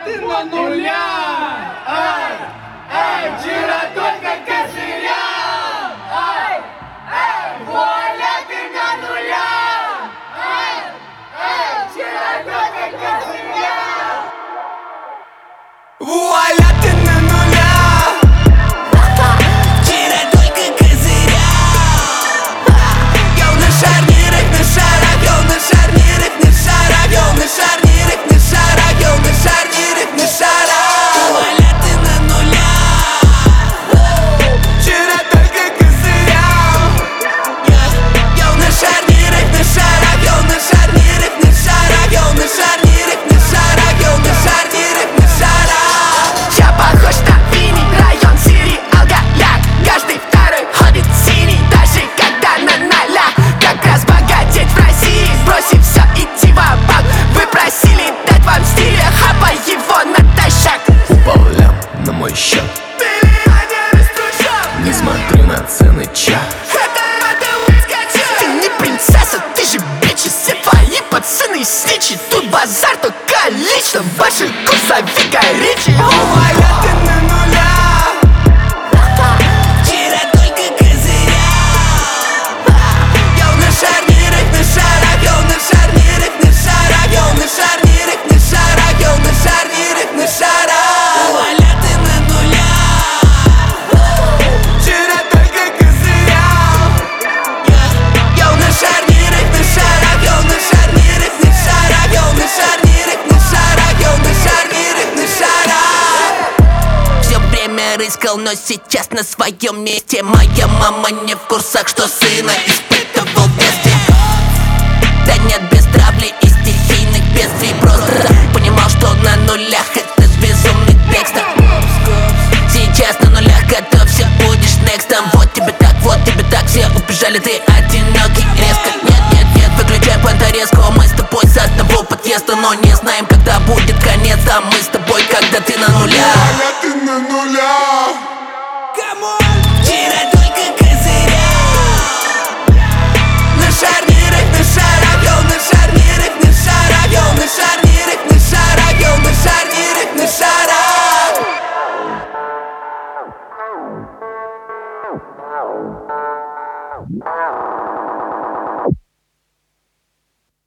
ты на нуля. Ай, ай, вчера только козырял. Ай, ай, вуаля, ты на нуля. Ай, ай, вчера только козырял. Вуаля, ты на нуля. Вчера только козырял. Йоу, на шарнирах, на шарах, йоу, на шарнирах, на шарах, йоу, на шарнирах, на шарах, йоу, на шарнирах, на шарах. Вуаля, ты на нуля. Вчера только козырял. Йоу, на шарнирах, на шарах, йоу, на шарнирах, на шарах, йоу, на шарнирах, на шарах, йоу, на шарнирах, на шарах. Я похож на Винни, район сериал Голяк. Каждый второй ходит синий, даже когда на нолях. Как разбогатеть в России, бросив все, идти ва-банк. Вы просили дать вам стиля, хапай его натощак. Упал лям на мой счет, не смотрю на цены чат. Ты не принцесса, ты же бичи. Все твои пацаны сничи. Тут базар только лично. Ваши курсовик горичи. Вуаля, ты на нуля. Вчера только козырял. Йоу, на шарнирах, на шарах, йоу, на шарнирах, на шарах, йоу, на шарнирах, на шарах, йоу, на шарнирах, на шарах. Вуаля, ты на нуля. Вчера только козырял. Йоу, на шарнирах, на шарах, йоу, на шарнирах, на шарах, йоу, на шарнирах, на шарах, йоу, на шарнирах, на шарах. Все время рыскал, но сейчас на своем месте. Моя мама не в курсах, что сына испытывал вместе. Да нет, без травли и стихийных бедствий. Просто понимал, что на нулях это с безумных текстов. Сейчас на нулях, готовься, будешь некстом. Вот тебе так, все убежали, ты одинокий резко. Нет, нет, нет, выключай понторезку. Мы с тобой с одного подъезда, но не знаем, когда будет конец. А мы с тобой, когда ты на нулях. Вуаля, ты на нуля.